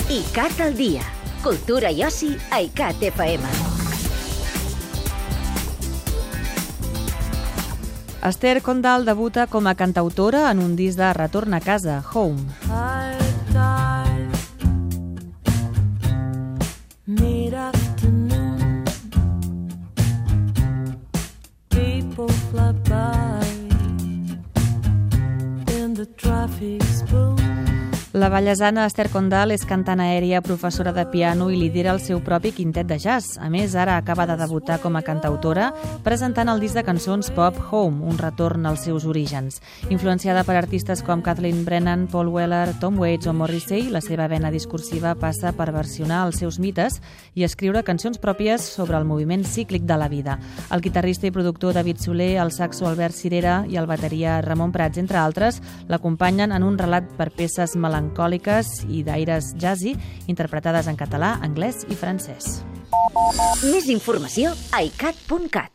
ICAT al dia. Cultura i oci a ICAT FM. Esther Condal debuta com a cantautora en un disc de Retorn a casa, Home. La vallesana Esther Condal és cantant aèria, professora de piano i lidera el seu propi quintet de jazz. A més, ara acaba de debutar com a cantautora presentant el disc de cançons pop Home, un retorn als seus orígens. Influenciada per artistes com Kathleen Brennan, Paul Weller, Tom Waits o Morrissey, la seva vena discursiva passa per versionar els seus mites i escriure cançons pròpies sobre el moviment cíclic de la vida. El guitarrista i productor David Soler, el saxo Albert Cirera i el bateria Ramon Prats, entre altres, l'acompanyen en un relat per peces melancòliques i d'aires jazzy, interpretades en català, anglès i francès. Més informació a icat.cat.